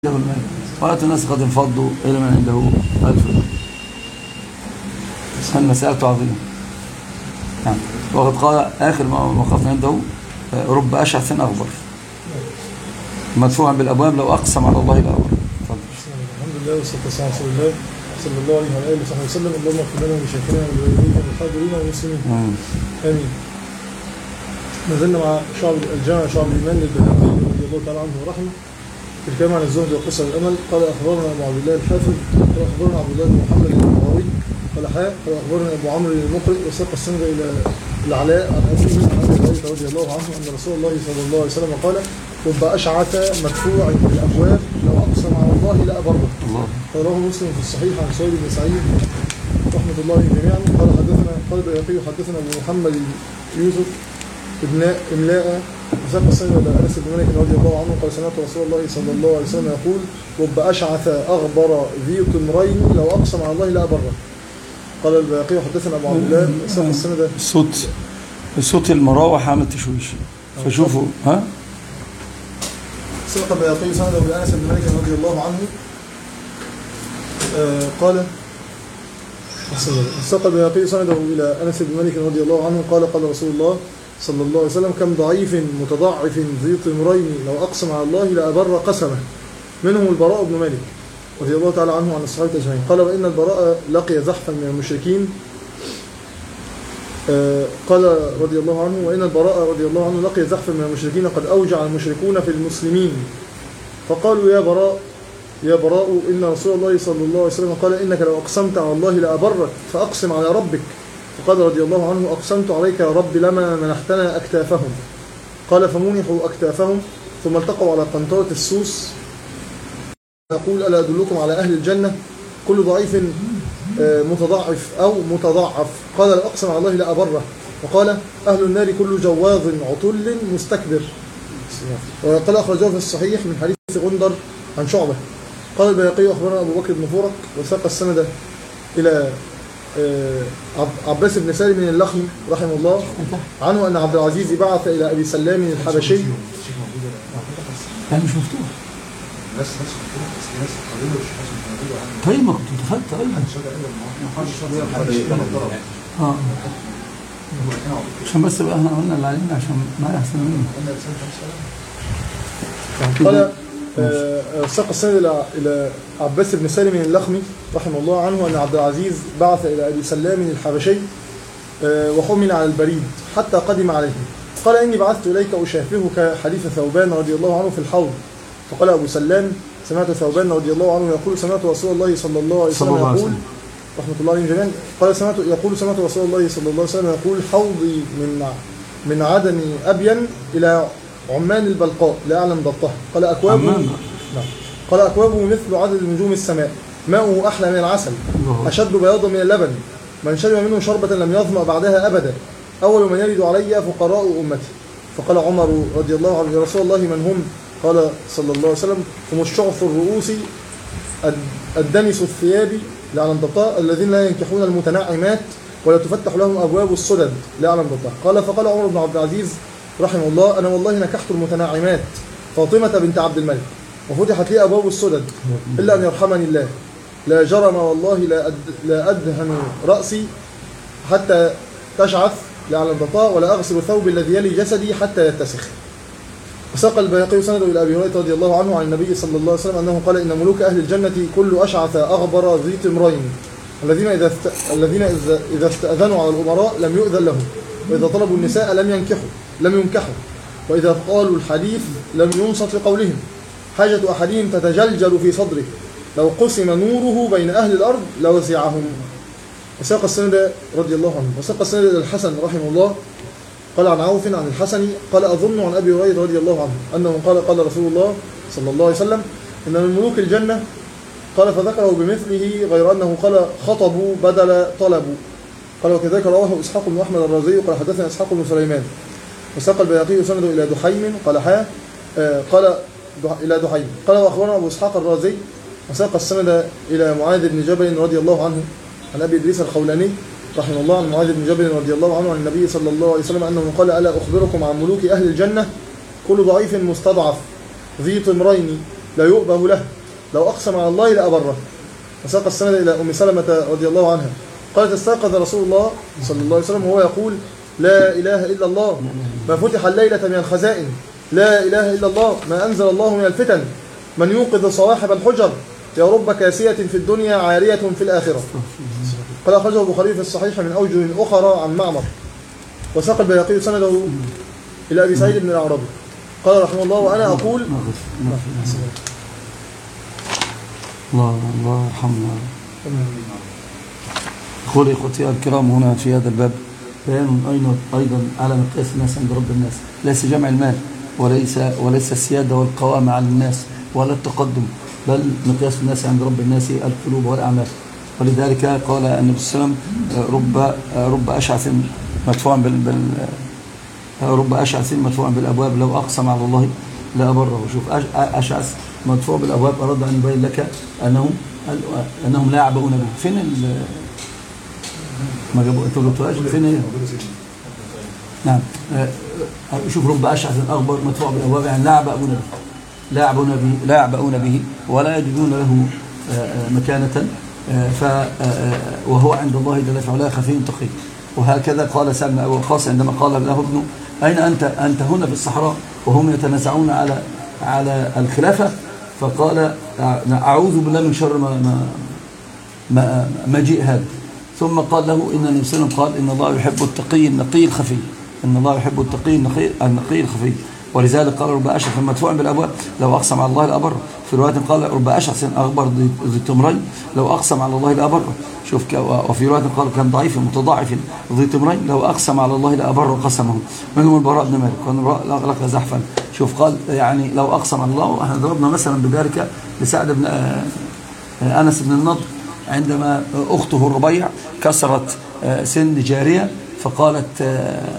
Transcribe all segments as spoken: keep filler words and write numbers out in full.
ورأيت الناس قد انفضوا إلى من عنده ألف دولار. المسألة عظيمة. يعني وقد قال آخر ما وقفنا عنده رب أشعث أغبر مدفوعا بالأبواب لو أقسم على الله الأغبر. الحمد لله والصلاة والسلام على رسول الله صلى الله عليه وعلى آله وصحبه وسلم. اللهم اغفر لنا ولشيخنا ولوالدينا والحاضرين والمسلمين. آمين. ما زلنا مع شعب الجامع شعب الإيمان للبيهقي رضي الله تعالى عنه ورحمه في الكلام عن الزهد والقصة والأمل. قال أخبرنا أبو عبد الله الحافظ قال أخبرنا عبد الله بن محمد البغوي قال حاء قال أخبرنا أبو عمرو المقرئ وساق السند إلى العلاء عن أبيه عن أبي هريرة رضي الله عنه أن رسول الله صلى الله عليه وسلم قال رب أشعث مدفوع بالأبواب لو أقسم على الله لأبره. رواه مسلم في الصحيح عن سعيد بن سعيد رحمة الله جميعا. قال حدثنا قال البيهقي حدثنا أبو محمد يوسف ابن إملاء وساق السند إلى أنس بن مالك رضي الله عنه قال سمعت رسول الله صلى الله عليه وسلم يقول رب أشعث أغبر ذي طمرين لو أقسم على الله لأبره. قال البيهقي حدثنا أبو عبد الله وساق السند الصوت الصوت المراوح عامل تشويش فشوفوا ها ساق البيهقي سنده إلى أنس بن مالك رضي الله عنه آه قال ساق البيهقي سنده إلى أنس بن مالك رضي الله عنه قال قال رسول الله صلى الله عليه وسلم كم ضعيف متضعف ذي طمرين لو أقسم على الله لأبر قسمه منهم البراء بن مالك رضي الله تعالى عنه عن الصحابة أجمعين. قال وإن البراء لقي زحفا من المشركين آه قال رضي الله عنه وإن البراء رضي الله عنه لقي زحفا من المشركين قد أوجع المشركون في المسلمين فقالوا يا براء يا براء إن رسول الله صلى الله عليه وسلم قال إنك لو أقسمت على الله لأبرك فأقسم على ربك. فقال رضي الله عنه أقسمت عليك يا رب لما منحتنا أكتافهم. قال فمنحوا أكتافهم ثم التقوا على قنطرة السوس يقول ألا أدلكم على أهل الجنة كل ضعيف متضعف أو متضعف قال لو أقسم على الله لأبره. وقال أهل النار كل جواظ عتل مستكبر. وقال أخرجه في الصحيح من حديث غندر عن شعبة. قال البيهقي أخبرنا أبو بكر بن فورك وساق السند إلى عباس بن سالم اللخمي رحمه الله عنه أن عبد العزيز بعث إلى أبي سلام الحبشي. يعني مش مفتوح طيب ما كنت دخلت اه عشان بس بقى احنا قلنا اللي علينا عشان ما يحصل منه. قال ساق السند إلى عباس بن سالم اللخمي رحمه الله عنه أن عبد العزيز بعث إلى أبي سلام الحبشي وحمل على البريد حتى قدم عليه. قال إني بعثت إليك أشافهك حديث ثوبان رضي الله عنه في الحوض. فقال أبو سلام سمعت ثوبان رضي الله عنه يقول سمعت رسول الله صلى الله عليه وسلم يقول رحمة الله عليهم جميعا قال سمعت يقول سمعت رسول الله صلى الله عليه وسلم يقول حوضي من من عدن أبين إلى عمان البلقاء لا أعلم ضبطها. قال أكوابه نعم. قال أكوابه مثل عدد نجوم السماء ماؤه أحلى من العسل أشد بياضا من اللبن من شرب منه شربة لم يظمأ بعدها أبدا أول من يرد علي فقراء أمتي. فقال عمر رضي الله عنه يا رسول الله من هم؟ قال صلى الله عليه وسلم هم الشعث الرؤوس الدنس الثياب لا أعلم ضبطها الذين لا ينكحون المتنعمات ولا تفتح لهم أبواب السدد لا أعلم ضبطها. قال فقال عمر بن عبد العزيز رحمه الله أنا والله نكحت المتنعمات فاطمة بنت عبد الملك وفتحت لي أبواب السدد إلا أن يرحمني الله لا جرم والله لا, أد لا أدهن رأسي حتى تشعث لا أعلم ضبطها ولا أغسل ثوب الذي يلي جسدي حتى يتسخ. وساق البيهقي سنده إلى أبي هريرة رضي الله عنه عن النبي صلى الله عليه وسلم أنه قال إن ملوك أهل الجنة كل أشعث أغبر ذي طمرين الذين إذا است... الذين إذا استأذنوا على الأمراء لم يؤذن لهم وإذا طلبوا النساء لم ينكحوا لم ينكحوا وإذا قالوا الحديث لم ينصت لقولهم حاجة أحدهم تتجلجل في صدره لو قسم نوره بين أهل الأرض لوسعهم. وساق السند رضي الله عنه وساق السند إلى الحسن رحمه الله قال عن عوف عن الحسن قال أظن عن أبي هريرة رضي الله عنه أنه قال قال رسول الله صلى الله عليه وسلم إن من ملوك الجنة قال فذكره بمثله غير أنه قال خطبوا بدل طلبوا. قال وكذلك رواه إسحاق بن أحمد الرازي قال حدثنا إسحاق بن سليمان. وساق البيهقي سنده إلى دحيم قال حا آه قال إلى دحيم قال وأخبرنا أبو إسحاق الرازي وساق السند إلى معاذ بن جبل رضي الله عنه عن أبي إدريس الخولاني رحمه الله عن معاذ بن جبل رضي الله عنه عن النبي صلى الله عليه وسلم أنه قال ألا أخبركم عن ملوك أهل الجنة كل ضعيف مستضعف ذي طمرين لا يؤبه له، لو أقسم على الله لأبره. وساق السند إلى أم سلمة رضي الله عنها قالت استيقظ رسول الله صلى الله عليه وسلم وهو يقول لا إله إلا الله ما فتح الليلة من الخزائن، لا إله إلا الله ما أنزل الله من الفتن، من يوقظ صواحب الحجر، يا رب كاسية في الدنيا عارية في الآخرة. قال أخرجه البخاري في الصحيح من أوجه أخرى عن معمر. وساق البيهقي سنده إلى أبي سعيد بن الأعرابي قال رحمه الله وأنا أقول الله الله يرحمنا. أخوي إخوتي الكرام، هنا في هذا الباب بيان أيضا على مقياس الناس عند رب الناس، ليس جمع المال وليس وليس السيادة والقوامة على الناس ولا التقدم، بل مقياس الناس عند رب الناس القلوب والأعمال. ولذلك قال النبي صلى الله عليه وسلم رب رب أشعث مدفوع بال, بال رب أشعث مدفوع بالأبواب لو أقسم على الله لأبره. شوف أشعث مدفوع بالأبواب أراد أن يبين لك أنهم أنهم لا يعبؤون به. فين ال ما جابوا انتوا جبتوهاش فين هي؟ نعم. شوف رب أشعث أغبر مدفوع بالأبواب يعني لا يعبؤون به، لا يعبؤون به لا يعبؤون به ولا يجدون له مكانة، ف وهو عند الله جل وعلا خفي تقي. وهكذا قال سعد بن أبي وقاص عندما قال له ابنه أين أنت؟ أنت هنا في الصحراء وهم يتنازعون على على الخلافة، فقال أعوذ بالله من شر ما ما مجيء هذا. ثم قال له إن النبي صلى الله عليه وسلم قال إن الله يحب التقي النقي الخفي، إن الله يحب التقي النقي النقي الخفي. ولذلك قال رب أشعث مدفوع بالأبواب لو أقسم على الله لأبره. في رواية قال رب أشعث أغبر ذي تمرين لو أقسم على الله لأبره. شوف. وفي رواية قال كان ضعيف متضاعف ذي تمرين لو أقسم على الله لأبره قسمه. منهم البراء بن مالك كان لقى زحفا. شوف قال يعني لو أقسم على الله. احنا ضربنا مثلا بذلك لسعد بن أنس بن النضر عندما أخته الربيع كسرت سن جارية فقالت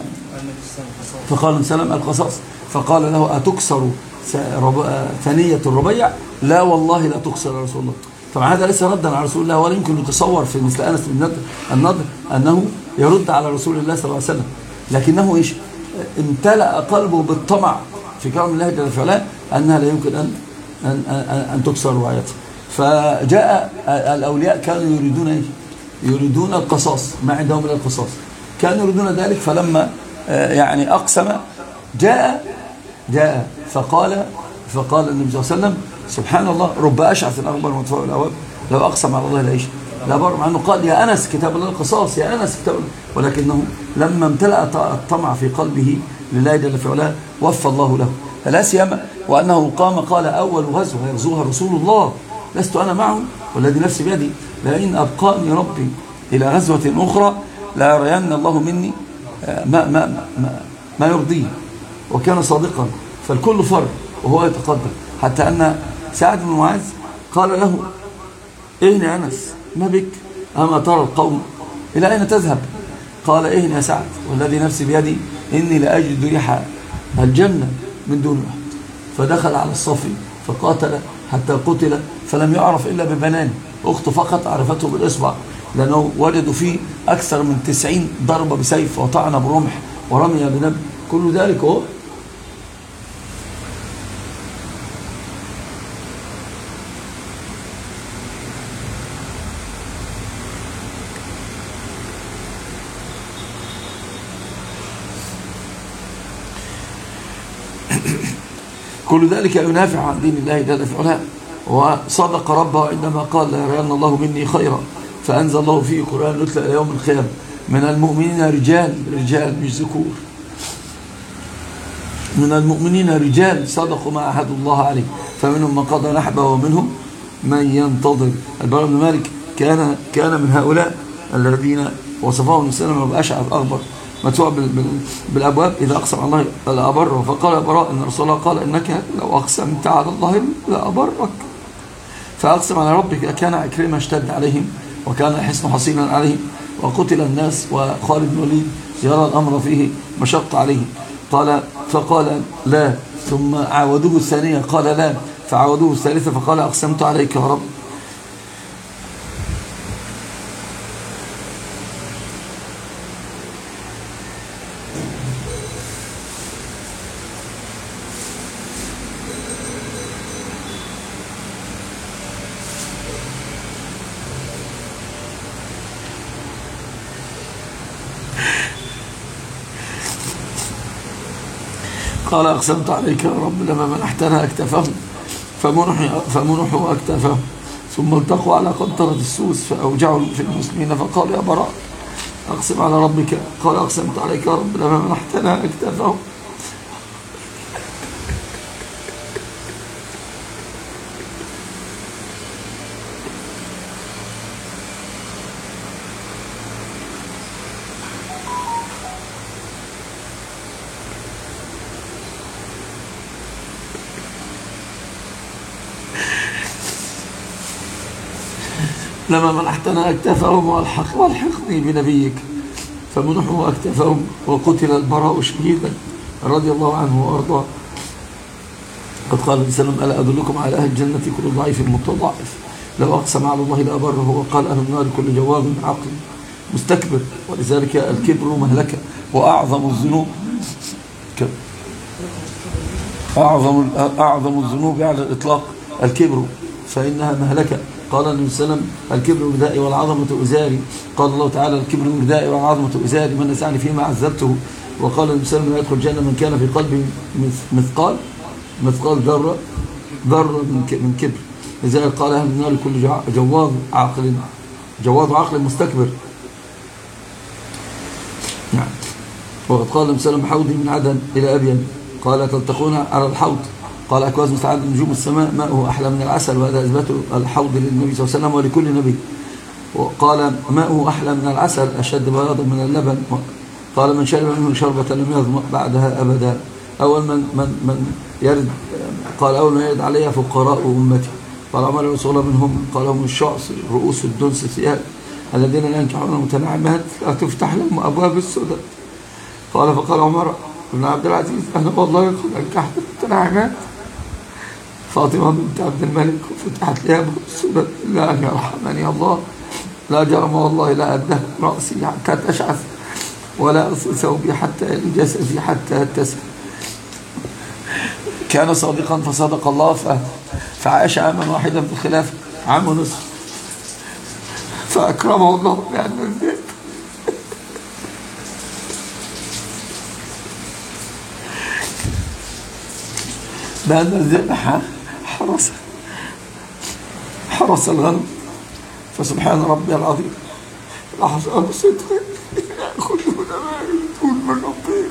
فقال سلم القصاص، فقال له أتكسر ثنية الربيع؟ لا والله لا تكسر يا رسول الله. طبعا هذا ليس ردا على رسول الله، ولا يمكن يتصور في مثل أنس بن النضر أنه يرد على رسول الله صلى الله عليه وسلم، لكنه إيش امتلأ قلبه بالطمع في كرم الله جل وعلا أنها لا يمكن أن أن أن, أن تكسر رعايته. فجاء الأولياء كانوا يريدون إيه؟ يريدون القصاص، ما عندهم إلا القصاص، كانوا يريدون ذلك. فلما يعني أقسم جاء جاء فقال فقال النبي صلى الله عليه وسلم سبحان الله رب أشعث الأغبر مدفوع بالأبواب لو أقسم على الله لإيش لا بر، مع أنه قال يا أنس كتاب الله القصاص، يا أنس كتاب الله، ولكنه لما امتلأ الطمع في قلبه لله جل وعلا وفى الله له. فلا سيما وأنه قام قال أول غزوة يغزوها رسول الله لست أنا معه والذي نفسي بيدي لئن أبقاني ربي إلى غزوة أخرى لا يرين الله مني ما, ما, ما, ما يرضيه. وكان صادقا، فالكل فر وهو يتقدم، حتى أن سعد بن معاذ قال له إهن يا أنس ما بك أما ترى القوم إلى أين تذهب؟ قال إهن يا سعد والذي نفسي بيدي إني لأجد ريح الجنة من دون واحد. فدخل على الصف فقاتل حتى قتل، فلم يعرف إلا ببنان أخته فقط عرفته بالإصبع، لأنه وجدوا فيه أكثر من تسعين ضربة بسيف وطعن برمح ورمي بنبل، كل ذلك هو كل ذلك ينافع عن دين الله جل وعلا. وصدق ربه عندما قال لا يرين الله مني خيرا، فأنزل الله فيه قرآن يتلى إلى يوم القيامة من المؤمنين رجال رجال مش ذكور، من المؤمنين رجال صدقوا ما عاهدوا الله عليه فمنهم من قضى نحبه ومنهم من ينتظر. البراء بن مالك كان كان من هؤلاء الذين وصفهم النبي صلى الله عليه وسلم بأشعث أغبر مدفوع بالأبواب إذا أقسم على الله لأبره. فقال براء إن رسول الله قال إنك لو أقسمت على الله لأبرك. فأقسم على ربك. كان عكرمة اشتد عليهم وكان حصن حصينا عليهم وقتل الناس، وخالد بن الوليد يرى الأمر فيه مشق عليه. قال فقال لا، ثم عاودوه الثانية قال لا، فعاودوه الثالثة فقال أقسمت عليك يا رب. قال أقسمت عليك يا رب لما منحتنا أكتفهم فمنحوا فمنحوا أكتفهم ثم التقوا على قنطرة السوس فأوجعوا في المسلمين فقال يا براء أقسم على ربك. قال أقسمت عليك يا رب لما منحتنا أكتفهم لما منحتنا أكتفهم والحق والحقني بنبيك فمنحوا أكتفهم وقتل البراء شهيدا رضي الله عنه وأرضاه. قد قال النبي صلى الله عليه وسلم ألا أدلكم على أهل الجنة كل ضعيف متضاعف لو أقسم على الله لأبره وقال أهل النار كل جواب عقل مستكبر. ولذلك الكبر مهلكة وأعظم الذنوب أعظم أعظم الذنوب على الإطلاق الكبر فإنها مهلكة. قال النبي صلى الله عليه وسلم الكبر ردائي والعظمة إزاري. قال الله تعالى الكبر ردائي والعظمة إزاري من نزعني فيما عزلته. وقال النبي صلى الله عليه وسلم لا يدخل الجنة من كان في قلبه مثقال مثقال ذرة ذرة من كبر. لذلك قال أهل النار كل جواد عاقل جواد عقل مستكبر. نعم. وقد قال النبي صلى الله عليه وسلم حوضي من عدن إلى أبين قال تلتقون على الحوض قال أكواز مستعد نجوم السماء ماؤه أحلى من العسل. وهذا إثبات الحوض للنبي صلى الله عليه وسلم ولكل نبي. وقال ماؤه أحلى من العسل أشد بياضا من اللبن. قال من شرب منه شربة لم يظمأ بعدها أبدا. أول من من من يرد قال أول من يرد عليها فقراء أمتي. قال عمر رسول الله منهم قال هم الشعص رؤوس الدنس الثياب الذين لا ينكحون المتنعمات لا تفتح لهم أبواب السدى. قال فقال عمر بن عبد العزيز أنا والله قد أنكحت المتنعمات فاطمة بنت عبد الملك وفتحت لي أبواب السدى إلا أن يرحمني الله لا جرم والله لا أده رأسي حتى تشعث ولا أصل ثوبي حتى جسدي حتى يتسع. كان صادقا فصدق الله فعاش عاما واحدا في الخلافة عام ونصف فأكرمه الله بأن الذئب بأن الذئب حرس حرس الغنم. فسبحان ربي العظيم لحظة صدق يأخذون ما يريدون من ربهم.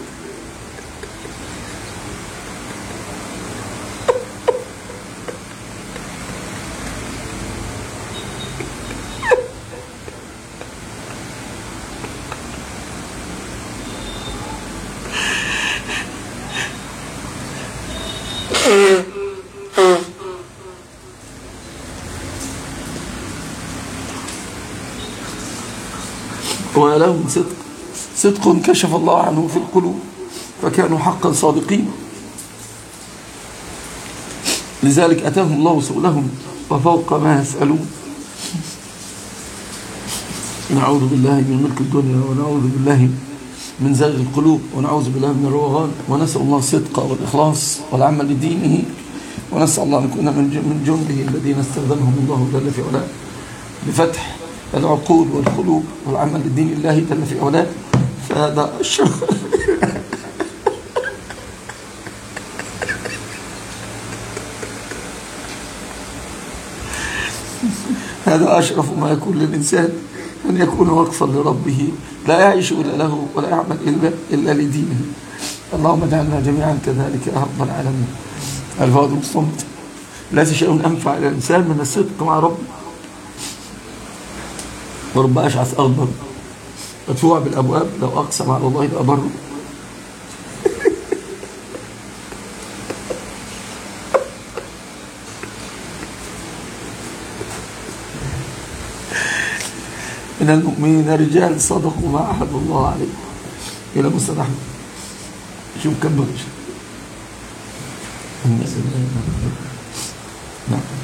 ولهم صدق صدق كشف الله عنه في القلوب فكانوا حقا صادقين. لذلك أتاهم الله سؤلهم وفوق ما يسألون. نعوذ بالله من ملك الدنيا ونعوذ بالله من زيغ القلوب ونعوذ بالله من الروغان ونسأل الله الصدق والإخلاص والعمل لدينه ونسأل الله أن نكون من جنده الذين استخدمهم الله جل في علاه بفتح العقول والقلوب والعمل للدين الله جل في علاه. فهذا الشرف هذا أشرف ما يكون للإنسان أن يكون وقفا لربه لا يعيش إلا له ولا يعمل إلا, إلا لدينه. اللهم اجعلنا جميعا كذلك يا رب العالمين. الفاضل الصمت ليس شيء أنفع للإنسان من الصدق مع ربه. ورب أشعث أغبر مدفوع بالأبواب لو أقسم على الله لأبره. من المؤمنين رجال صدقوا ما عهدوا الله عليه. إلى مستر أحمد شوف كم بغش. نعم